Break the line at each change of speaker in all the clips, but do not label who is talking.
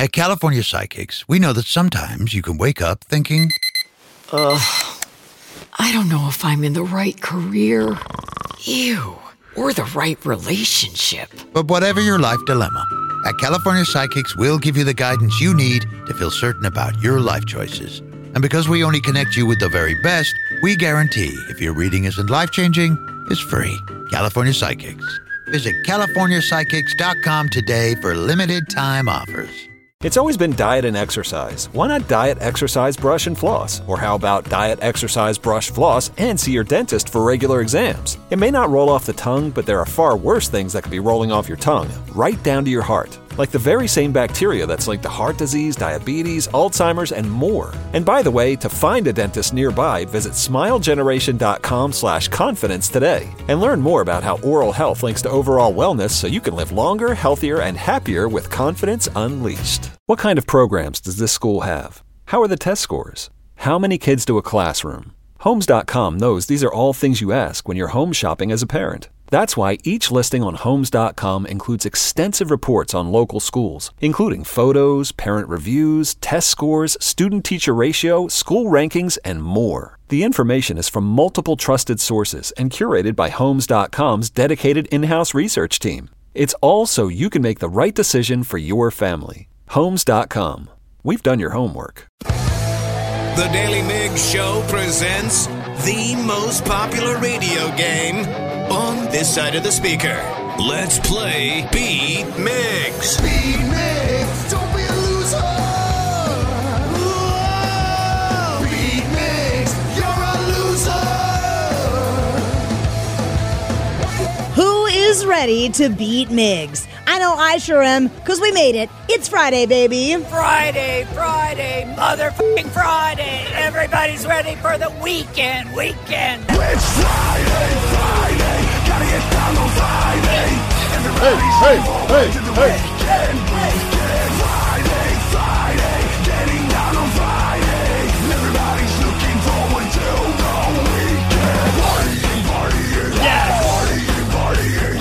At California Psychics, we know that sometimes you can wake up thinking,
I don't know if I'm in the right career. Ew. Or the right relationship.
But whatever your life dilemma, at California Psychics, we'll give you the guidance you need to feel certain about your life choices. And because we only connect you with the very best, we guarantee if your reading isn't life-changing, it's free. California Psychics. Visit CaliforniaPsychics.com today for limited time offers.
It's always been diet and exercise. Why not diet, exercise, brush, and floss? Or how about diet, exercise, brush, floss, and see your dentist for regular exams? It may not roll off the tongue, but there are far worse things that could be rolling off your tongue, right down to your heart. Like the very same bacteria that's linked to heart disease, diabetes, Alzheimer's, and more. And by the way, to find a dentist nearby, visit smilegeneration.com/confidence today. And learn more about how oral health links to overall wellness so you can live longer, healthier, and happier with confidence unleashed. What kind of programs does this school have? How are the test scores? How many kids do a classroom? Homes.com knows these are all things you ask when you're home shopping as a parent. That's why each listing on Homes.com includes extensive reports on local schools, including photos, parent reviews, test scores, student-teacher ratio, school rankings, and more. The information is from multiple trusted sources and curated by Homes.com's dedicated in-house research team. It's all so you can make the right decision for your family. Homes.com. We've done your homework.
The Daily Mig Show presents the most popular radio game on this side of the speaker. Let's play Beat Migs.
Beat Migs, don't be a loser. Whoa. Beat Migs, you're a loser.
Who is ready to beat Migs? I know I sure am, because we made it. It's Friday, baby.
Friday, motherfucking Friday. Everybody's ready for the weekend.
It's Friday, gotta get down on Friday. Everybody's
Hey.
weekend. Friday, getting down on Friday. Everybody's looking forward to the weekend. Partying,
Yes.
Partying,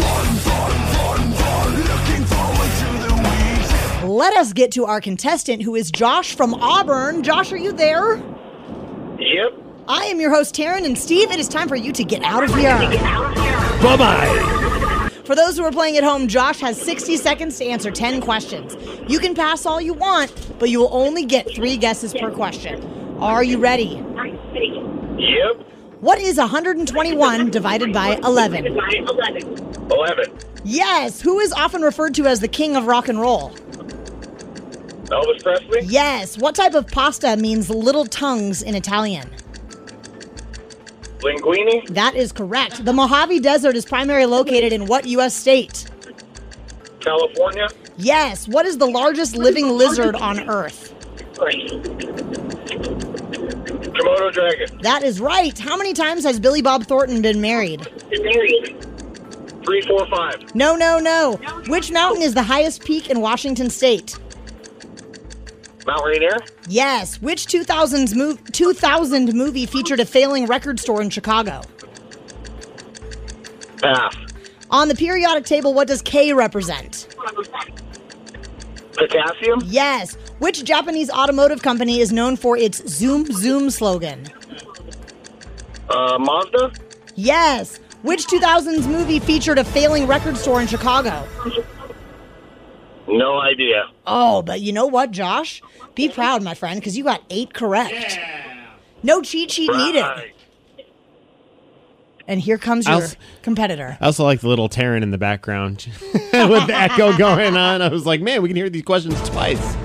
fun, looking forward to the weekend.
Let us get to our contestant, who is Josh from Auburn. Josh, are you there?
Yep.
I am your host, Taryn, and Steve, it is time for you to get out of here.
Bye-bye.
For those who are playing at home, Josh has 60 seconds to answer 10 questions. You can pass all you want, but you will only get 3 guesses per question. Are you ready?
Yep.
What is 121 divided by 11?
11.
Yes. Who is often referred to as the king of rock and roll?
Elvis Presley.
Yes. What type of pasta means little tongues in Italian?
Linguini.
That is correct. The Mojave Desert is primarily located in what U.S. state?
California.
Yes. What is the largest living lizard on Earth?
Komodo dragon.
That is right. How many times has Billy Bob Thornton been married?
3, 4, 5.
No. Which mountain is the highest peak in Washington state?
Mount Rainier.
Yes. Which 2000 movie featured a failing record store in Chicago?
Pass.
On the periodic table, what does K represent?
Potassium.
Yes. Which Japanese automotive company is known for its Zoom Zoom slogan?
Mazda.
Yes. Which 2000s movie featured a failing record store in Chicago?
No idea.
Oh, but you know what, Josh? Be proud, my friend, because you got 8 correct. Yeah. No cheat sheet needed. And here comes your competitor.
I also like the little Taryn in the background with the echo going on. I was like, man, we can hear these questions twice.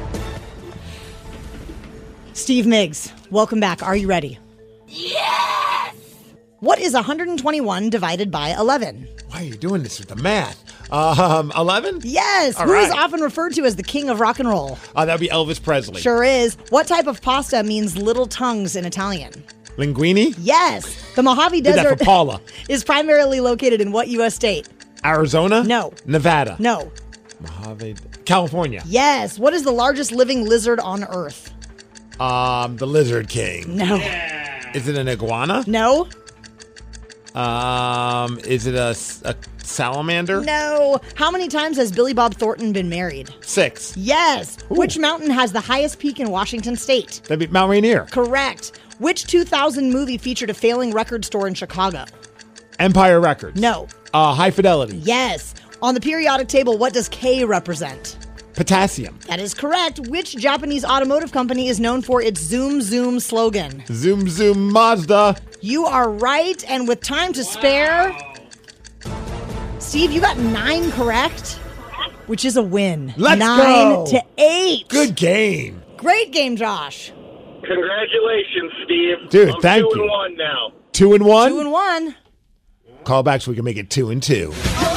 Steve Migs, welcome back. Are you ready?
Yes!
What is 121 divided by 11?
Why are you doing this with the math? 11?
Yes. Who is often referred to as the king of rock and roll?
That would be Elvis Presley.
Sure is. What type of pasta means little tongues in Italian?
Linguini?
Yes. The Mojave
Did that
Desert
for Paula.
is primarily located in what U.S. state?
Arizona?
No.
Nevada?
No.
Mojave. California?
Yes. What is the largest living lizard on Earth?
The Lizard King.
No.
Is it an iguana?
No.
Is it a Salamander?
No. How many times has Billy Bob Thornton been married?
6.
Yes.
Ooh.
Which mountain has the highest peak in Washington State?
That'd be Mount Rainier.
Correct. Which 2000 movie featured a failing record store in Chicago?
Empire Records.
No.
High Fidelity.
Yes. On the periodic table, what does K represent?
Potassium.
That is correct. Which Japanese automotive company is known for its Zoom Zoom slogan?
Zoom Zoom Mazda.
You are right, and with time to spare, Steve, you got 9 correct, which is a win.
Let's
9
go.
to 8.
Good game.
Great game, Josh.
Congratulations, Steve.
Dude,
I'm
thank
2
you.
and 1 now.
2 and 1?
2 and 1.
Call back so we can make it 2 and 2.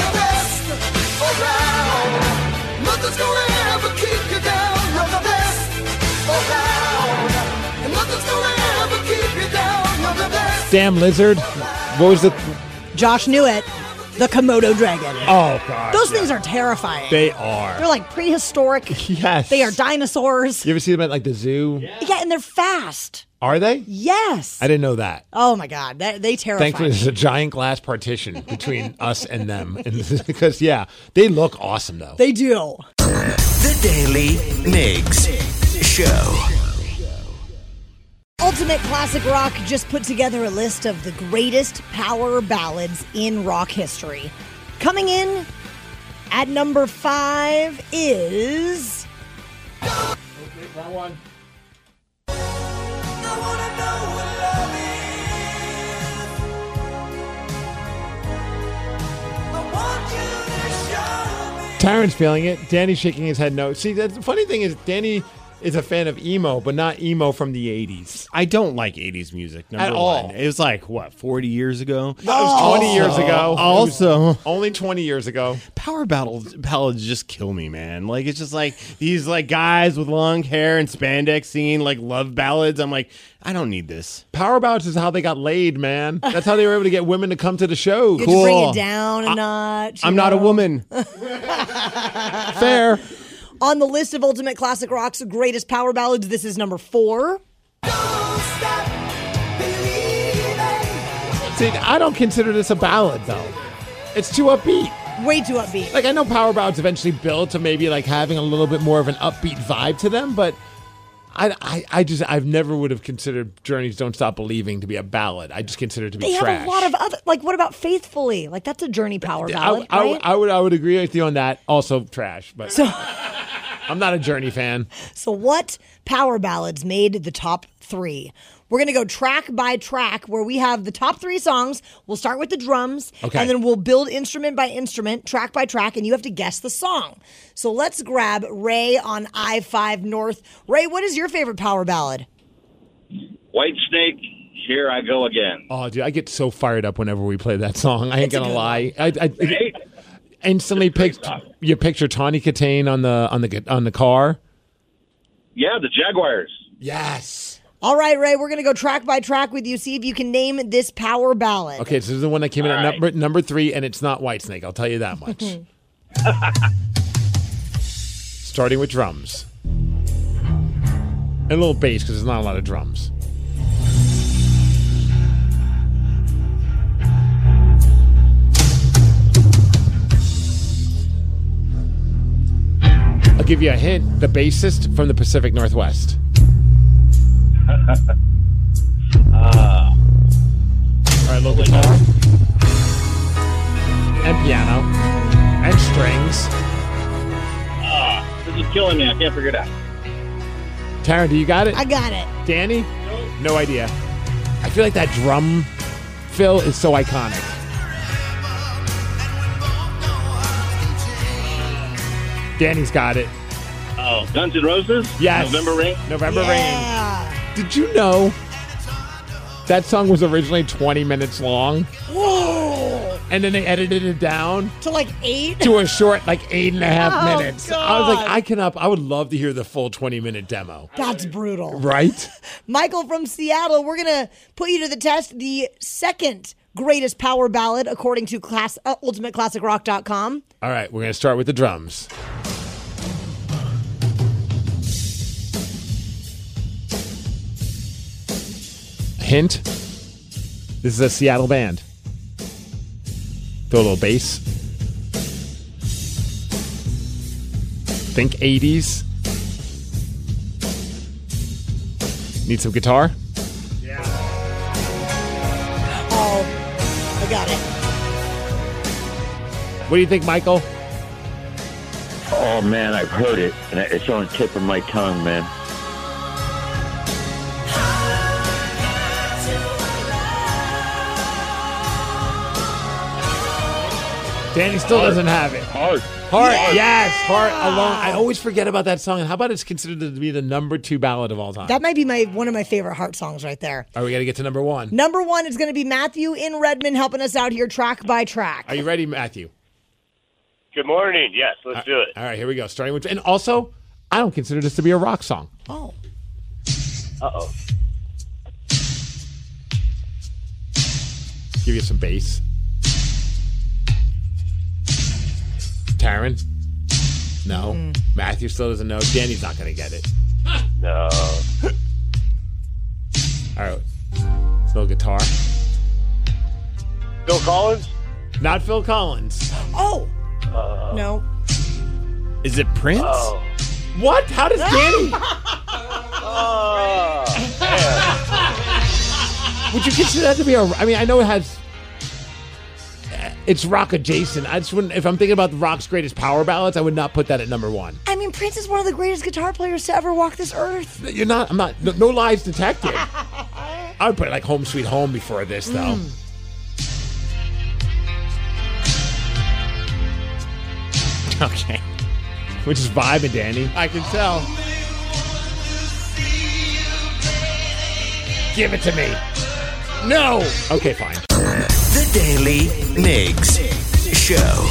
Damn lizard. What was it?
Josh knew it. The Komodo dragon.
Oh, God.
Those things are terrifying.
They are.
They're like prehistoric.
Yes.
They are dinosaurs.
You ever see them at like the zoo?
Yeah, and they're fast.
Are they?
Yes.
I didn't know that.
Oh, my God. They terrify
Thankfully,
me.
there's a giant glass partition between us and them. Because, yeah, they look awesome, though.
They do.
The Daily Migs Show.
Ultimate Classic Rock just put together a list of the greatest power ballads in rock history. Coming in at number 5 is...
Okay, wrong one. Taryn's feeling it. Danny's shaking his head no. See, the funny thing is Danny is a fan of emo, but not emo from the 80s.
I don't like 80s music, number
At
one.
all.
It was like, what, 40 years ago?
That was 20 years ago.
Also,
It was only 20 years ago.
power ballads just kill me, man. Like, it's just like these like guys with long hair and spandex singing like love ballads. I'm like, I don't need this.
Power ballads is how they got laid, man. That's how they were able to get women to come to the show.
You had to bring it down a notch.
I'm not a woman. Fair.
On the list of Ultimate Classic Rock's greatest power ballads, this is number 4.
See, I don't consider this a ballad, though. It's too upbeat.
Way too upbeat.
Like, I know power ballads eventually build to maybe, like, having a little bit more of an upbeat vibe to them, but I've never would have considered Journey's Don't Stop Believing to be a ballad. I just consider it to be
They
trash.
have a lot of other, like, what about Faithfully? Like, that's a Journey power ballad, right?
I would agree with you on that. Also trash, but I'm not a Journey fan.
So what power ballads made the top 3? We're going to go track by track where we have the top 3 songs. We'll start with the drums,
Okay.
and then we'll build instrument by instrument, track by track, and you have to guess the song. So let's grab Ray on I-5 North. Ray, what is your favorite power ballad?
White Snake, Here I Go Again.
Oh, dude, I get so fired up whenever we play that song. I ain't
It's a
gonna
good
lie.
Hey,
Instantly you picture Tawny Katane on the car.
yeah, the Jaguars.
Yes.
All right, Ray, we're going to go track by track with you. See if you can name this power ballad.
Okay, so this is the one that came in
All
at
right.
number 3, and it's not Whitesnake. I'll tell you that much. Starting with drums. And a little bass, because there's not a lot of drums. I'll give you a hint. The bassist from the Pacific Northwest. All right, little guitar. And piano. And strings.
This is killing me. I can't figure it out.
Taryn, do you got it?
I got it.
Danny? No idea. I feel like that drum fill is so iconic. Danny's got it.
Oh, Guns N' Roses?
Yes.
November Rain?
November Rain.
Yeah.
Did you know that song was originally 20 minutes long?
Whoa.
And then they edited it down
To like 8?
to a short, like 8.5
Oh,
minutes. I was like,
God.
I would love to hear the full 20-minute demo.
That's brutal.
Right?
Michael from Seattle, we're going to put you to the test. The second greatest power ballad, according to UltimateClassicRock.com.
All right, we're going to start with the drums. Hint, this is a Seattle band. Throw a little bass. Think 80s. Need some guitar?
Oh, I got it.
What do you think, Michael?
Oh, man, I've heard it, and it's on the tip of my tongue, man.
Danny still doesn't have it.
Heart.
Yes, Heart alone. I always forget about that song. And how about it's considered to be the number 2 ballad of all time?
That might be one of my favorite Heart songs right there.
All right, we got to get to number 1.
Number 1 is going to be Matthew in Redmond helping us out here track by track.
Are you ready, Matthew?
Good morning. Yes, let's do it.
All right, here we go. Starting with, and also, I don't consider this to be a rock song.
Oh.
Uh-oh.
Give you some bass. Taryn? No. Matthew still doesn't know. Danny's not going to get it.
No.
All right. Little guitar.
Phil Collins?
Not Phil Collins.
Oh. No.
Is it Prince?
Oh.
What? How does Danny? Would you consider that to be a? I mean, I know it has. It's rock adjacent. I just wouldn't. If I'm thinking about the rock's greatest power ballads, I would not put that at number 1.
I mean, Prince is one of the greatest guitar players to ever walk this earth.
You're not. I'm not. No lies detected. I would put like "Home Sweet Home" before this, though.
Okay.
We're just vibing, Danny.
I can tell.
Give it to me. No. Okay, fine.
The Daily Migs Show.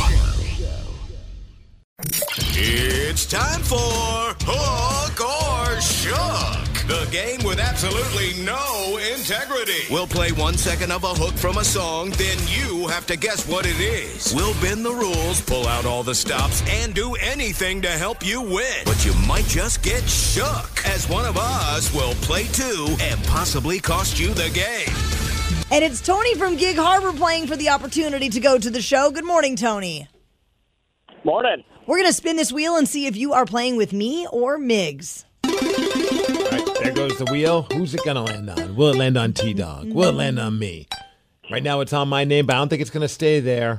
It's time for Hook or Shook, the game with absolutely no integrity. We'll play 1 second of a hook from a song, then you have to guess what it is. We'll bend the rules, pull out all the stops, and do anything to help you win. But you might just get shook, as one of us will play too and possibly cost you the game.
And it's Tony from Gig Harbor playing for the opportunity to go to the show. Good morning, Tony.
Morning.
We're going to spin this wheel and see if you are playing with me or Migs.
All right, there goes the wheel. Who's it going to land on? Will it land on T-Dog? Will it land on me? Right now it's on my name, but I don't think it's going to stay there.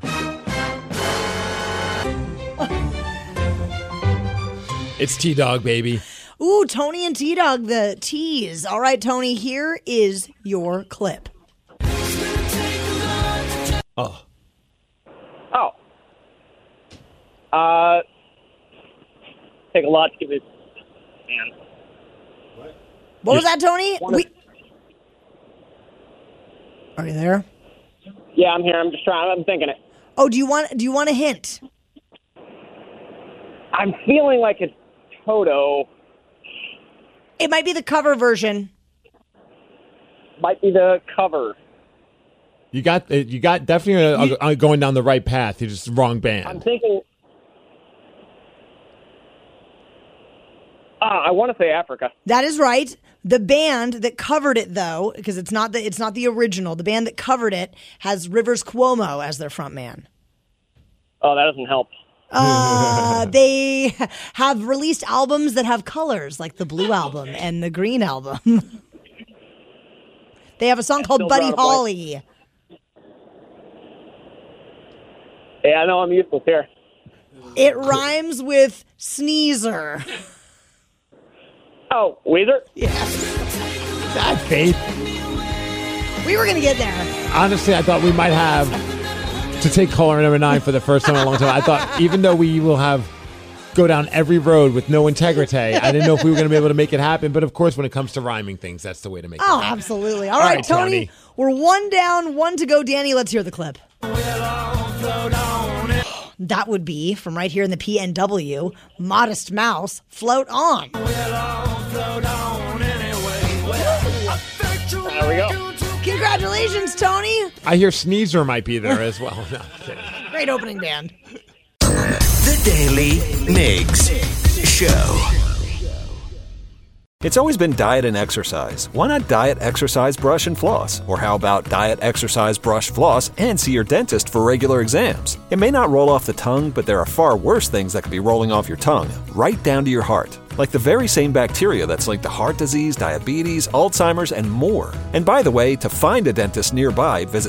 It's T-Dog, baby.
Ooh, Tony and T-Dog, the T's. All right, Tony, here is your clip.
Oh.
Take a lot to give it. Man.
What was that, Tony? Are you there?
Yeah, I'm here. I'm just trying. I'm thinking it.
Oh, do you want a hint?
I'm feeling like it's Toto.
It might be the cover version.
Might be the cover.
You got definitely going down the right path. You're just the wrong band.
I'm thinking. I want to say Africa.
That is right. The band that covered it, though, because it's not the original. The band that covered it has Rivers Cuomo as their front man.
Oh, that doesn't help.
They have released albums that have colors, like the blue album and the green album. They have a song called Buddy Holly.
Yeah, I know I'm useless here.
It rhymes with sneezer.
Oh, Weezer?
Yeah.
That faith.
We were going to get there.
Honestly, I thought we might have to take caller number 9 for the first time in a long time. I thought even though we will go down every road with no integrity, I didn't know if we were going to be able to make it happen. But of course, when it comes to rhyming things, that's the way to make it happen.
Absolutely. All right, Tony, we're 1 down, 1 to go. Danny, let's hear the clip. That would be from right here in the PNW, Modest Mouse, Float On.
There we go.
Congratulations, Tony.
I hear Sneezer might be there as well. No, I'm kidding.
Great opening band.
The Daily Migs Show.
It's always been diet and exercise. Why not diet, exercise, brush, and floss? Or how about diet, exercise, brush, floss, and see your dentist for regular exams? It may not roll off the tongue, but there are far worse things that could be rolling off your tongue, right down to your heart. Like the very same bacteria that's linked to heart disease, diabetes, Alzheimer's, and more. And by the way, to find a dentist nearby, visit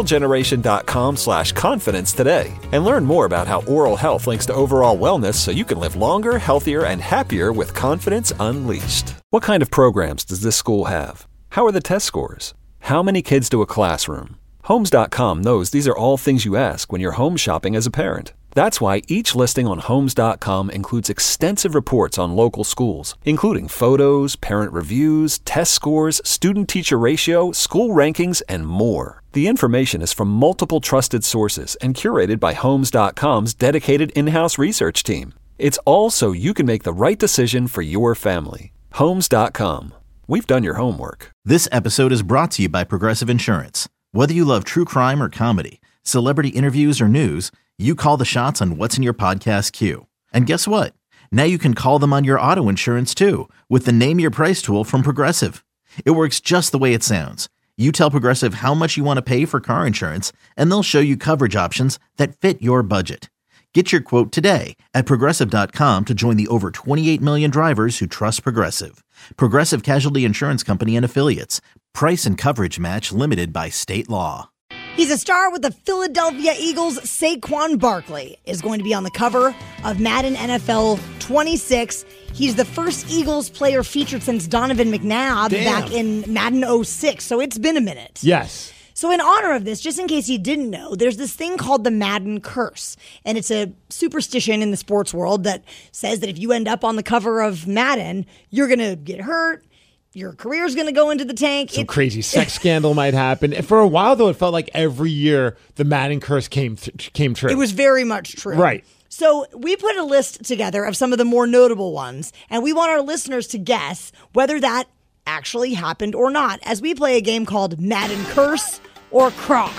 smilegeneration.com/confidence today. And learn more about how oral health links to overall wellness so you can live longer, healthier, and happier with confidence unleashed. What kind of programs does this school have? How are the test scores? How many kids do a classroom? Homes.com knows these are all things you ask when you're home shopping as a parent. That's why each listing on Homes.com includes extensive reports on local schools, including photos, parent reviews, test scores, student-teacher ratio, school rankings, and more. The information is from multiple trusted sources and curated by Homes.com's dedicated in-house research team. It's all so you can make the right decision for your family. Homes.com. We've done your homework.
This episode is brought to you by Progressive Insurance. Whether you love true crime or comedy, celebrity interviews or news, you call the shots on what's in your podcast queue. And guess what? Now you can call them on your auto insurance too with the Name Your Price tool from Progressive. It works just the way it sounds. You tell Progressive how much you want to pay for car insurance, and they'll show you coverage options that fit your budget. Get your quote today at Progressive.com to join the over 28 million drivers who trust Progressive. Progressive Casualty Insurance Company and Affiliates. Price and coverage match limited by state law.
He's a star with the Philadelphia Eagles. Saquon Barkley is going to be on the cover of Madden NFL 26. He's the first Eagles player featured since Donovan McNabb back in Madden 06, so it's been a minute.
Yes.
So in honor of this, just in case you didn't know, there's this thing called the Madden curse. And it's a superstition in the sports world that says that if you end up on the cover of Madden, you're going to get hurt. Your career's going to go into the tank.
Some crazy sex scandal might happen. And for a while, though, it felt like every year the Madden curse came true.
It was very much true.
Right.
So we put a list together of some of the more notable ones, and we want our listeners to guess whether that actually happened or not as we play a game called Madden Curse or Croc.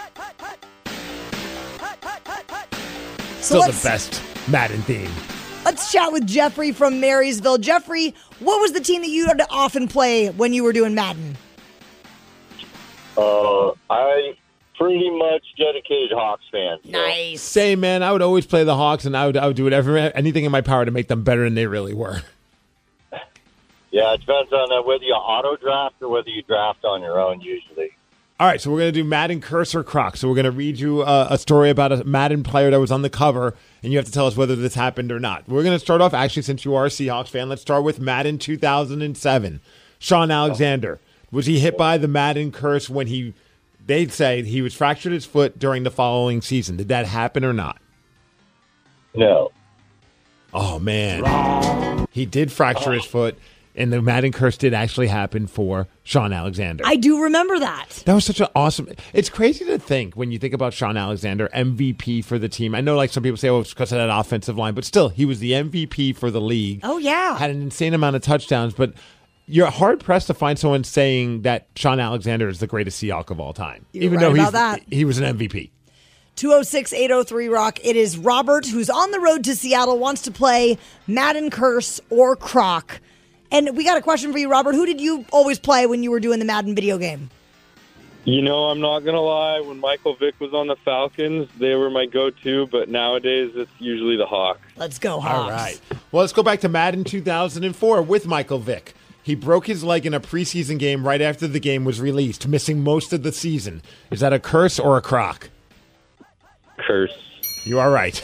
Still the best Madden theme.
Let's chat with Jeffrey from Marysville. Jeffrey, what was the team that you had to often play when you were doing Madden?
I pretty much dedicated Hawks fan. So.
Nice.
Same, man. I would always play the Hawks, and I would do anything in my power to make them better than they really were.
Yeah, it depends on whether you auto draft or whether you draft on your own usually.
All right, so we're going to do Madden Curse or Croc. So we're going to read you a story about a Madden player that was on the cover, and you have to tell us whether this happened or not. We're going to start off, actually, since you are a Seahawks fan, let's start with Madden 2007. Sean Alexander. Was he hit by the Madden Curse when they'd say he was fractured his foot during the following season? Did that happen or not?
No.
Oh, man. He did fracture his foot. And the Madden curse did actually happen for Sean Alexander.
I do remember that.
That was such an awesome... It's crazy to think when you think about Sean Alexander, MVP for the team. I know like some people say, oh, it's because of that offensive line. But still, he was the MVP for the league.
Oh, yeah.
Had an insane amount of touchdowns. But you're hard-pressed to find someone saying that Sean Alexander is the greatest Seahawk of all time.
You're right about that.
He was an MVP.
206-803-ROCK. It is Robert, who's on the road to Seattle, wants to play Madden Curse or Croc. And we got a question for you, Robert. Who did you always play when you were doing the Madden video game?
You know, I'm not going to lie. When Michael Vick was on the Falcons, they were my go-to. But nowadays, it's usually the Hawks.
Let's go, Hawks.
All right. Well, let's go back to Madden 2004 with Michael Vick. He broke his leg in a preseason game right after the game was released, missing most of the season. Is that a curse or a croc?
Curse.
You are right.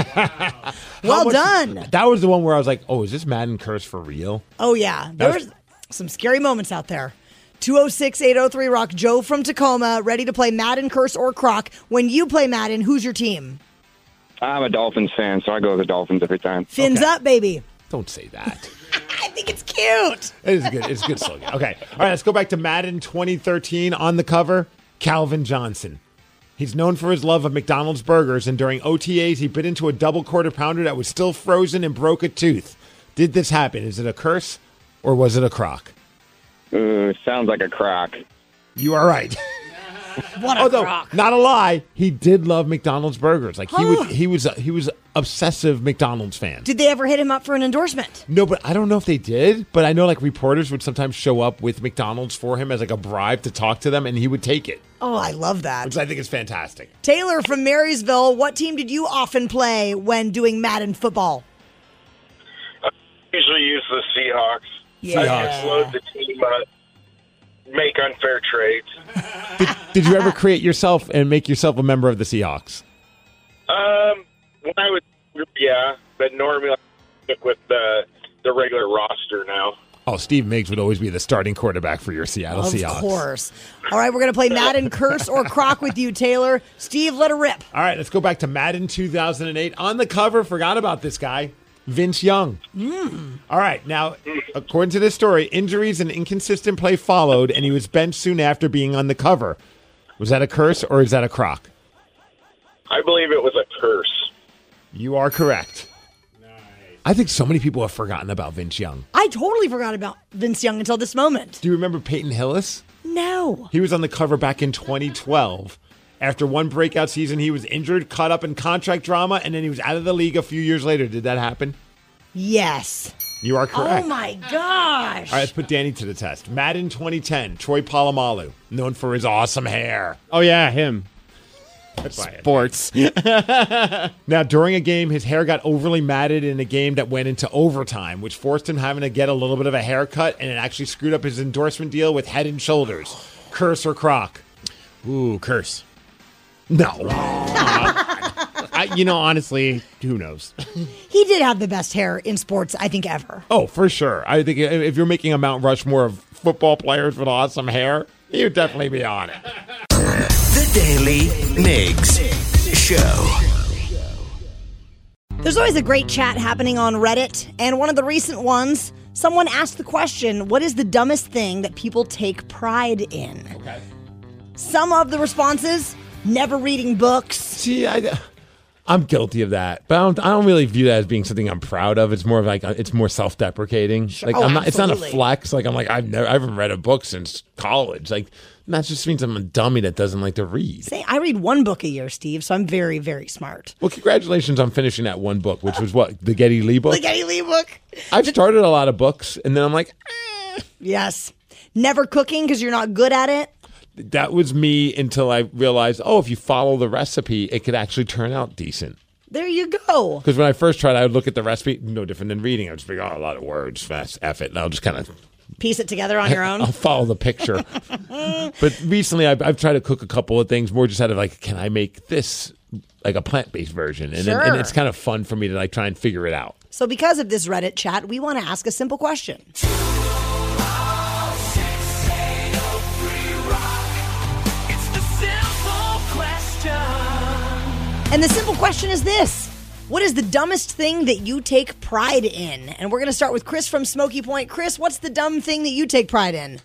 Well done.
That was the one where I was like, oh, is this Madden curse for real?
Oh, yeah. There's some scary moments out there. 206-803-ROCK. Joe from Tacoma, ready to play Madden Curse or Croc. When you play Madden, who's your team?
I'm a Dolphins fan, so I go with the Dolphins every time.
Fins up, baby.
Don't say that.
I think it's cute.
It is good. It's a good slogan. Okay. All right, let's go back to Madden 2013. On the cover, Calvin Johnson. He's known for his love of McDonald's burgers, and during OTAs, he bit into a double quarter pounder that was still frozen and broke a tooth. Did this happen? Is it a curse or was it a croc?
Sounds like a croc.
You are right.
What a
Although,
crock.
not a lie, he did love McDonald's burgers. Like he was obsessive McDonald's fan.
Did they ever hit him up for an endorsement?
No, but I don't know if they did. But I know like reporters would sometimes show up with McDonald's for him as like a bribe to talk to them, and he would take it.
Oh, I love that.
Which I think is fantastic.
Taylor from Marysville, what team did you often play when doing Madden football?
I usually use the Seahawks.
Yeah.
I load the team up, make unfair trades.
Did you ever create yourself and make yourself a member of the Seahawks?
When I would, yeah, but normally I stick with the regular roster now.
Oh, Steve Miggs would always be the starting quarterback for your Seattle Seahawks.
Of course. All right, we're going to play Madden Curse or Crock with you, Taylor. Steve, let her rip.
All right, let's go back to Madden 2008. On the cover, forgot about this guy, Vince Young. All right, now, according to this story, injuries and inconsistent play followed, and he was benched soon after being on the cover. Was that a curse or is that a crock?
I believe it was a curse.
You are correct. I think so many people have forgotten about Vince Young.
I totally forgot about Vince Young until this moment.
Do you remember Peyton Hillis?
No.
He was on the cover back in 2012. After one breakout season, he was injured, caught up in contract drama, and then he was out of the league a few years later. Did that happen?
Yes.
You are correct.
Oh, my gosh.
All right, let's put Danny to the test. Madden 2010, Troy Polamalu, known for his awesome hair.
Oh, yeah, him.
Sports. Now, during a game, his hair got overly matted in a game that went into overtime, which forced him having to get a little bit of a haircut, and it actually screwed up his endorsement deal with Head & Shoulders. Curse or crock?
Ooh, curse.
No.
Honestly, who knows?
He did have the best hair in sports, I think, ever.
Oh, for sure. I think if you're making a Mount Rushmore of football players with awesome hair, he would definitely be on it.
The Daily Migs Show.
There's always a great chat happening on Reddit, and one of the recent ones, someone asked the question, what is the dumbest thing that people take pride in?
Okay.
Some of the responses, never reading books.
See, I'm guilty of that, but I don't really view that as being something I'm proud of. It's more of like it's more self-deprecating.
Sure.
Like
Oh,
it's not a
absolutely.
flex. Like I haven't read a book since college. Like that just means I'm a dummy that doesn't like to read.
Say, I read one book a year, Steve, so I'm very, very smart.
Well, congratulations on finishing that one book, which was what, the Getty Lee book.
The Getty Lee book.
I've started a lot of books, and then I'm like,
Yes. Never cooking because you're not good at it.
that was me until I realized, if you follow the recipe, it could actually turn out decent.
There you go.
Because when I first tried, I would look at the recipe, no different than reading. I would just figure, a lot of words, fast, F it, and I'll just kind of
Piece it together on your own.
I'll follow the picture. But recently, I've tried to cook a couple of things more just out of like, can I make this like a plant-based version? And,
Sure.
and it's kind of fun for me to like try and figure it out.
So because of this Reddit chat, we want to ask a simple question. And the simple question is this. What is the dumbest thing that you take pride in? And we're going to start with Chris from Smoky Point. Chris, what's the dumb thing that you take pride in?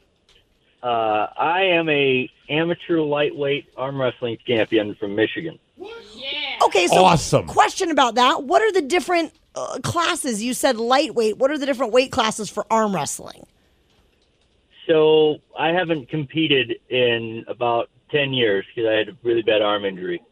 I am a amateur lightweight arm wrestling champion from Michigan.
Okay, so
Awesome.
question about that. What are the different classes? You said lightweight. What are the different weight classes for arm wrestling?
So I haven't competed in about 10 years because I had a really bad arm injury.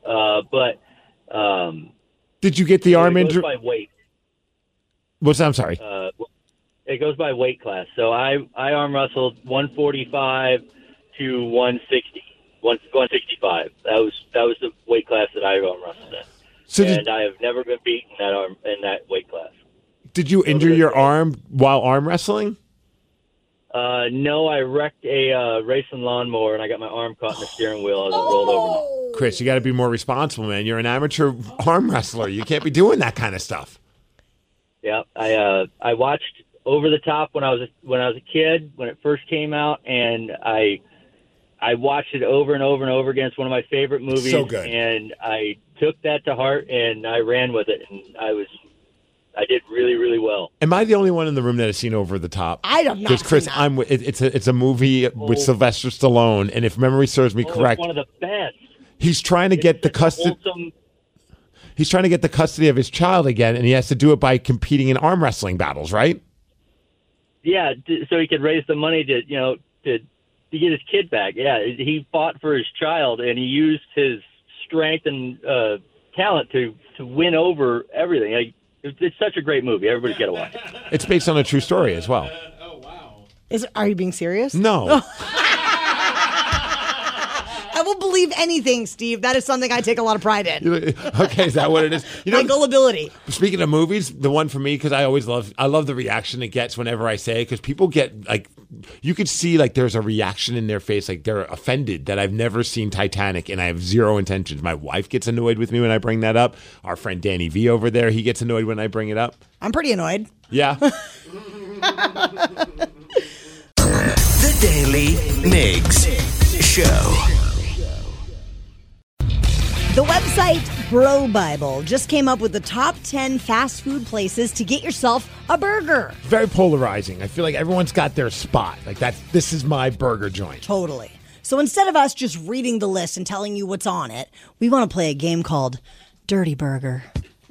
Did you get the arm
it goes
injury?
by weight.
What's that? I'm sorry.
It goes by weight class. So I arm wrestled 145 to 160, 165. That was the weight class that I arm wrestled in.
So
and I have never been beaten in that weight class.
Did you injure your arm while arm wrestling?
No, I wrecked a racing lawnmower and I got my arm caught in the steering wheel as it rolled over me.
Chris, you got to be more responsible, man. You're an amateur arm wrestler. You can't be doing that kind of stuff.
Yeah, I watched Over the Top when I was a kid when it first came out, and I watched it over and over and over again. It's one of my favorite movies.
So good.
And I took that to heart and I ran with it, and I did really, really well.
Am I the only one in the room that has seen Over the Top?
I don't know.
Because Chris, it's a movie with Sylvester Stallone, and if memory serves me correct,
It's one of the best.
he's trying to get the custody.
Wholesome.
He's trying to get the custody of his child again, and he has to do it by competing in arm wrestling battles, right?
Yeah, so he could raise the money to his kid back. Yeah, he fought for his child, and he used his strength and talent to win over everything. Like, it's such a great movie. Everybody's got to watch it.
It's based on a true story as well.
Are you being serious?
No.
I will believe anything, Steve. That is something I take a lot of pride in.
Okay, is that what it is?
My gullibility.
Speaking of movies, the one for me, because I love the reaction it gets whenever I say it, because people get, like, you could see, like, there's a reaction in their face, like they're offended that I've never seen Titanic, and I have zero intentions. My wife gets annoyed with me when I bring that up. Our friend Danny V over there, he gets annoyed when I bring it up.
I'm pretty annoyed.
Yeah.
The Daily Migs Show.
The website Bro Bible just came up with the top 10 fast food places to get yourself a burger.
Very polarizing. I feel like everyone's got their spot. Like, this is my burger joint.
Totally. So instead of us just reading the list and telling you what's on it, we want to play a game called Dirty Burger.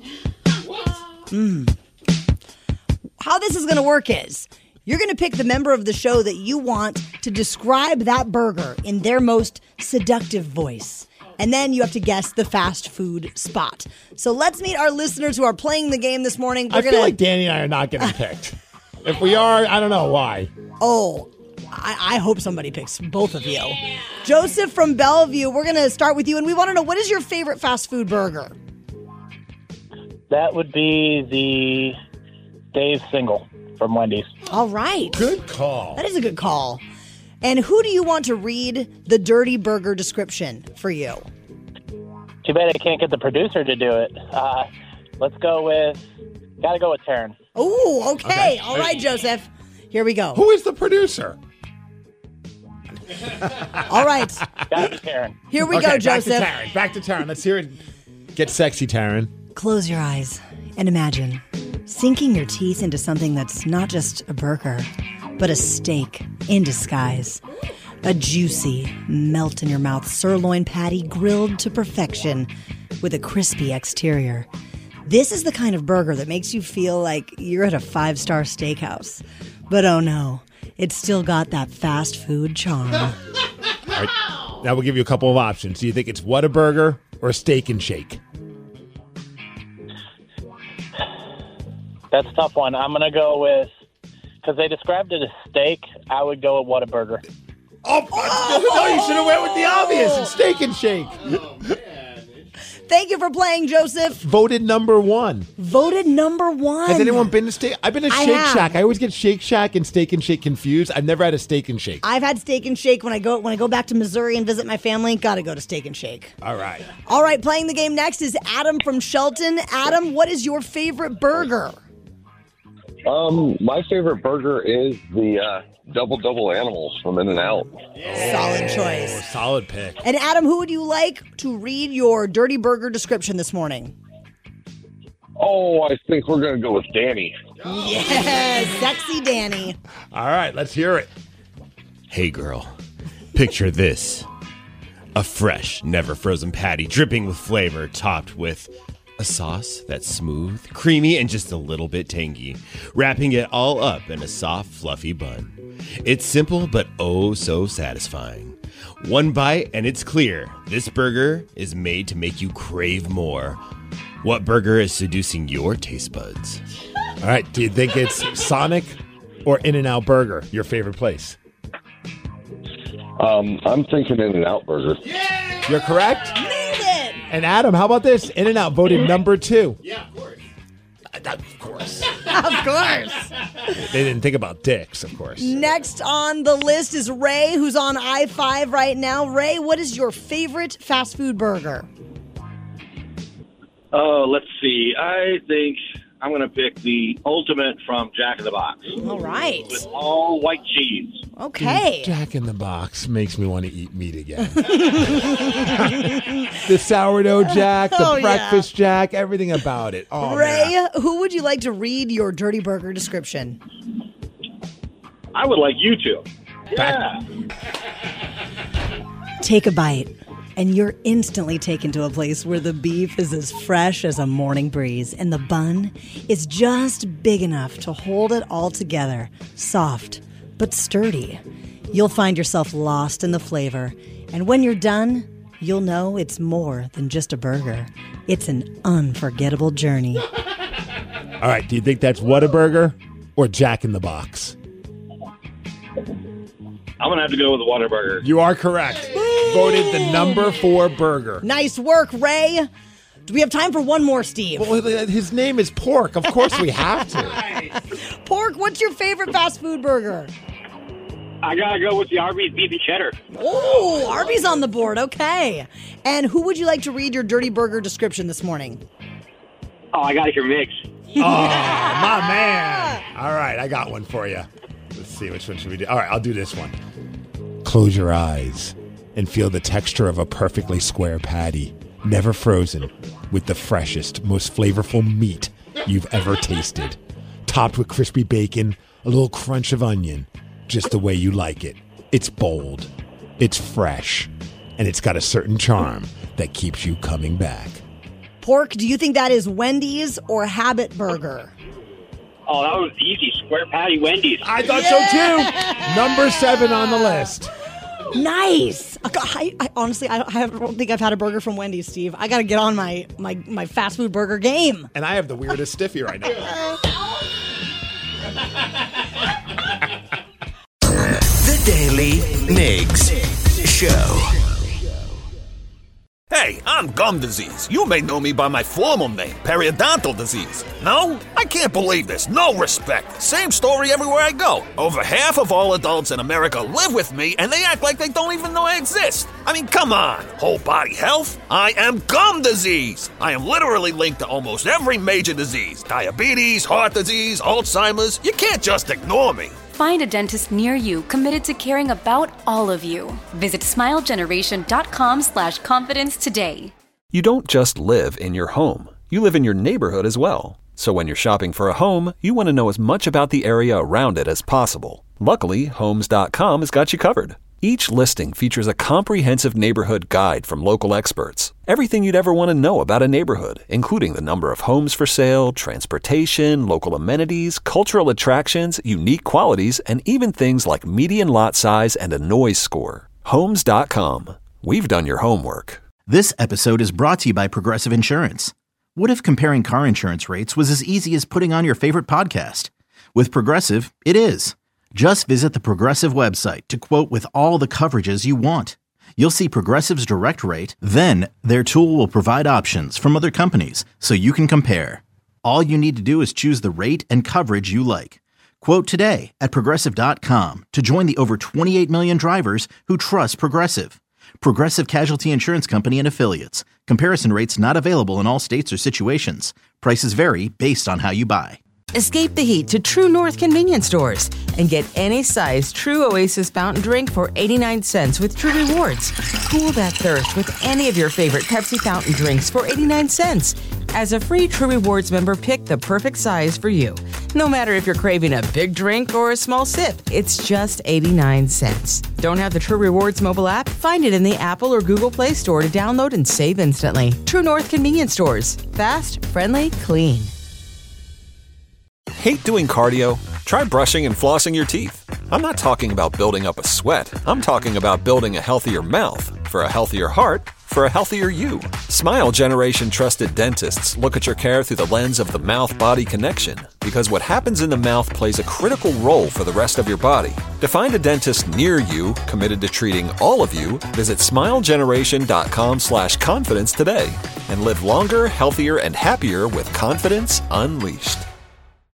How this is going to work is you're going to pick the member of the show that you want to describe that burger in their most seductive voice. And then you have to guess the fast food spot. So let's meet our listeners who are playing the game this morning.
I feel like Danny and I are not getting picked. If we are, I don't know why.
Oh, I hope somebody picks both of you. Joseph from Bellevue, we're going to start with you. And we want to know, what is your favorite fast food burger?
That would be the Dave's Single from Wendy's.
All right.
Good call.
That is a good call. And who do you want to read the Dirty Burger description for you?
Too bad I can't get the producer to do it. Let's go with, gotta go with Taryn.
Oh, okay. All right, Joseph. Here we go.
Who is the producer?
All right.
Gotta be Taryn.
Here we go, Joseph.
Back to Taryn. Let's hear it. Get sexy, Taryn.
Close your eyes and imagine sinking your teeth into something that's not just a burger, but a steak in disguise. A juicy, melt-in-your-mouth sirloin patty grilled to perfection with a crispy exterior. This is the kind of burger that makes you feel like you're at a 5-star steakhouse. But oh no, it's still got that fast food charm.
All right. Now we'll give you a couple of options. Do you think it's Whataburger or Steak and Shake?
That's a tough one. I'm gonna go with, because they described it as steak, I would go with Whataburger.
No, you should have went with the obvious. It's Steak and Shake.
Thank you for playing, Joseph.
Voted number one.
Voted number one.
Has anyone been to Steak? I've been to Shake Shack. I always get Shake Shack and Steak and Shake confused. I've never had a Steak and Shake.
I've had Steak and Shake when I go back to Missouri and visit my family. Got to go to Steak and Shake.
All right.
All right, playing the game next is Adam from Shelton. Adam, what is your favorite burger?
My favorite burger is the Double Animals from In-N-Out.
Solid choice.
Solid pick.
And Adam, who would you like to read your Dirty Burger description this morning?
Oh, I think we're going to go with Danny.
Yes, sexy Danny.
All right, let's hear it.
Hey, girl, picture this. A fresh, never frozen patty dripping with flavor, topped with a sauce that's smooth, creamy, and just a little bit tangy, wrapping it all up in a soft, fluffy bun. It's simple, but oh so satisfying. One bite, and it's clear. This burger is made to make you crave more. What burger is seducing your taste buds?
All right, do you think it's Sonic or In-N-Out Burger, your favorite place?
I'm thinking In-N-Out Burger.
You're correct.
Nailed it.
And Adam, how about this? In-N-Out voted number 2.
Yeah, of course.
Of course.
Of course.
They didn't think about dicks, of course.
Next on the list is Ray, who's on I-5 right now. Ray, what is your favorite fast food burger?
Oh, let's see. I think I'm going to pick the Ultimate from Jack in the Box.
All right.
With all white cheese.
Okay.
Jack in the Box makes me want to eat meat again. The sourdough Jack, the breakfast Jack, everything about it. Oh,
Ray,
man.
who would you like to read your Dirty Burger description?
I would like you to. Yeah.
Take a bite, and you're instantly taken to a place where the beef is as fresh as a morning breeze, and the bun is just big enough to hold it all together, soft but sturdy. you'll find yourself lost in the flavor. And when you're done, you'll know it's more than just a burger. It's an unforgettable journey.
All right, do you think that's Whataburger or Jack in the Box?
I'm going to have to go with the Whataburger.
You are correct. Voted the number 4 burger.
Nice work, Ray. Do we have time for one more, Steve?
Well, his name is Pork. Of course we have to.
Pork, what's your favorite fast food burger?
I got to go with the Arby's beef and cheddar.
Oh, Arby's on the board. Okay. And who would you like to read your dirty burger description this morning?
Oh, I got to hear Mix.
Oh, my man. All right, I got one for you. Let's see, which one should we do? All right, I'll do this one. Close your eyes and feel the texture of a perfectly square patty, never frozen, with the freshest, most flavorful meat you've ever tasted. Topped with crispy bacon, a little crunch of onion, just the way you like it. It's bold, it's fresh, and it's got a certain charm that keeps you coming back.
Pork, do you think that is Wendy's or Habit Burger?
Oh, that was easy. Square patty Wendy's.
I thought so too. Number 7 on the list.
Nice. I honestly, I don't think I've had a burger from Wendy's, Steve. I got to get on my fast food burger game.
And I have the weirdest stiffy right now.
The Daily Migs Show.
Hey, I'm gum disease. You may know me by my formal name, periodontal disease. No? I can't believe this. No respect. Same story everywhere I go. Over half of all adults in America live with me, and they act like they don't even know I exist. I mean, come on. Whole body health? I am gum disease. I am literally linked to almost every major disease. Diabetes, heart disease, Alzheimer's. You can't just ignore me.
Find a dentist near you committed to caring about all of you. Visit smilegeneration.com/confidence today.
You don't just live in your home. You live in your neighborhood as well. So when you're shopping for a home, you want to know as much about the area around it as possible. Luckily, Homes.com has got you covered. Each listing features a comprehensive neighborhood guide from local experts. Everything you'd ever want to know about a neighborhood, including the number of homes for sale, transportation, local amenities, cultural attractions, unique qualities, and even things like median lot size and a noise score. Homes.com. We've done your homework.
This episode is brought to you by Progressive Insurance. What if comparing car insurance rates was as easy as putting on your favorite podcast? With Progressive, it is. Just visit the Progressive website to quote with all the coverages you want. You'll see Progressive's direct rate, then their tool will provide options from other companies so you can compare. All you need to do is choose the rate and coverage you like. Quote today at Progressive.com to join the over 28 million drivers who trust Progressive. Progressive Casualty Insurance Company and Affiliates. Comparison rates not available in all states or situations. Prices vary based on how you buy.
Escape the heat to True North convenience stores and get any size True Oasis fountain drink for 89 cents with True Rewards. Cool that thirst with any of your favorite Pepsi fountain drinks for 89 cents. As a free True Rewards member, pick the perfect size for you. No matter if you're craving a big drink or a small sip, it's just 89 cents. Don't have the True Rewards mobile app? Find it in the Apple or Google Play Store to download and save instantly. True North convenience stores. Fast, friendly, clean.
Hate doing cardio? Try brushing and flossing your teeth. I'm not talking about building up a sweat. I'm talking about building a healthier mouth. For a healthier heart, for a healthier you. Smile Generation trusted dentists look at your care through the lens of the mouth-body connection, because what happens in the mouth plays a critical role for the rest of your body. To find a dentist near you committed to treating all of you, visit smilegeneration.com/confidence today and live longer, healthier, and happier with confidence unleashed.